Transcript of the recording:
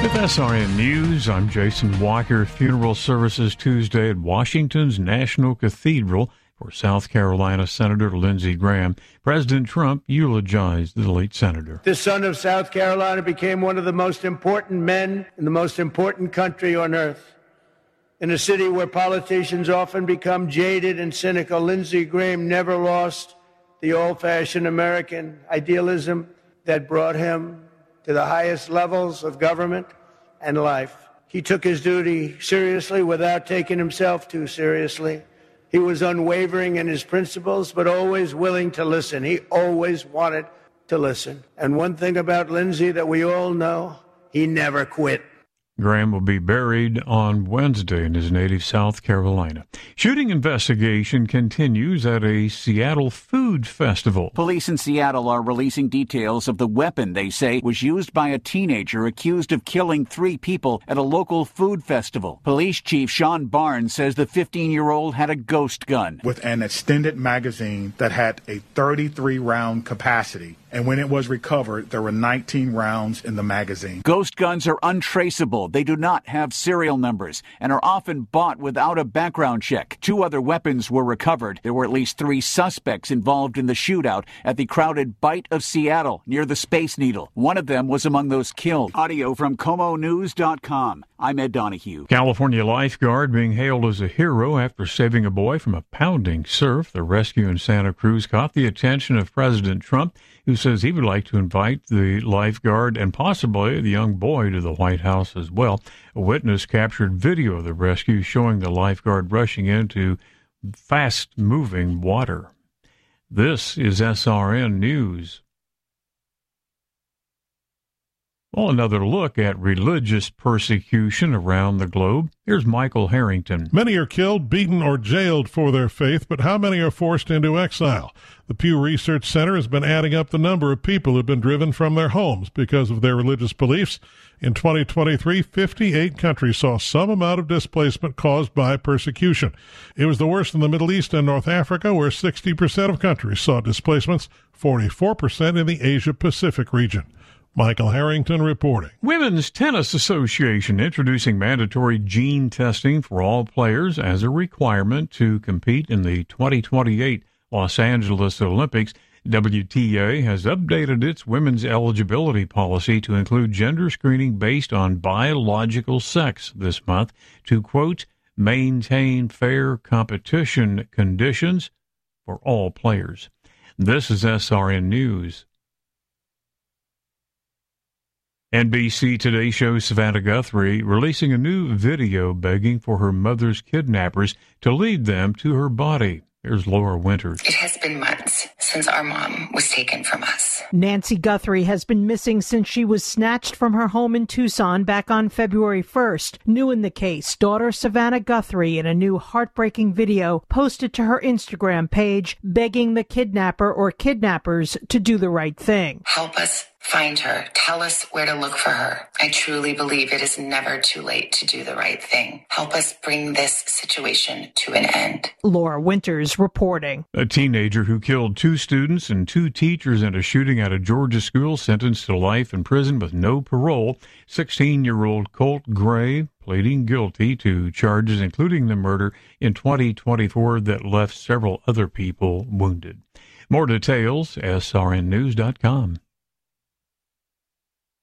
With SRN News, I'm Jason Walker. Funeral services Tuesday at Washington's National Cathedral for South Carolina Senator Lindsey Graham. President Trump eulogized the late senator. The son of South Carolina became one of the most important men in the most important country on earth. In a city where politicians often become jaded and cynical, Lindsey Graham never lost the old-fashioned American idealism that brought him to the highest levels of government and life. He took his duty seriously without taking himself too seriously. He was unwavering in his principles, but always willing to listen. He always wanted to listen. And one thing about Lindsey that we all know, he never quit. Graham will be buried on Wednesday in his native South Carolina. Shooting investigation continues at a Seattle food festival. Police in Seattle are releasing details of the weapon they say was used by a teenager accused of killing 3 people at a local food festival. Police Chief Sean Barnes says the 15-year-old had a ghost gun with an extended magazine that had a 33-round capacity. And when it was recovered, there were 19 rounds in the magazine. Ghost guns are untraceable. They do not have serial numbers and are often bought without a background check. 2 other weapons were recovered. There were at least 3 suspects involved in the shootout at the crowded Bite of Seattle near the Space Needle. One of them was among those killed. Audio from KomoNews.com. I'm Ed Donahue. California lifeguard being hailed as a hero after saving a boy from a pounding surf. The rescue in Santa Cruz caught the attention of President Trump, who says he would like to invite the lifeguard and possibly the young boy to the White House as well. A witness captured video of the rescue showing the lifeguard rushing into fast-moving water. This is SRN News. Well, another look at religious persecution around the globe. Here's Michael Harrington. Many are killed, beaten, or jailed for their faith, but how many are forced into exile? The Pew Research Center has been adding up the number of people who have been driven from their homes because of their religious beliefs. In 2023, 58 countries saw some amount of displacement caused by persecution. It was the worst in the Middle East and North Africa, where 60% of countries saw displacements, 44% in the Asia-Pacific region. Michael Harrington reporting. Women's Tennis Association introducing mandatory gene testing for all players as a requirement to compete in the 2028 Los Angeles Olympics. WTA has updated its women's eligibility policy to include gender screening based on biological sex this month to, quote, maintain fair competition conditions for all players. This is SRN News. NBC Today shows Savannah Guthrie releasing a new video begging for her mother's kidnappers to lead them to her body. Here's Laura Winters. It has been months since our mom was taken from us. Nancy Guthrie has been missing since she was snatched from her home in Tucson back on February 1st. New in the case, daughter Savannah Guthrie, in a new heartbreaking video, posted to her Instagram page begging the kidnapper or kidnappers to do the right thing. Help us find her. Tell us where to look for her. I truly believe it is never too late to do the right thing. Help us bring this situation to an end. Laura Winters reporting. A teenager who killed 2 students and 2 teachers in a shooting at a Georgia school sentenced to life in prison with no parole. 16-year-old Colt Gray pleading guilty to charges including the murder in 2024 that left several other people wounded. More details, srnnews.com.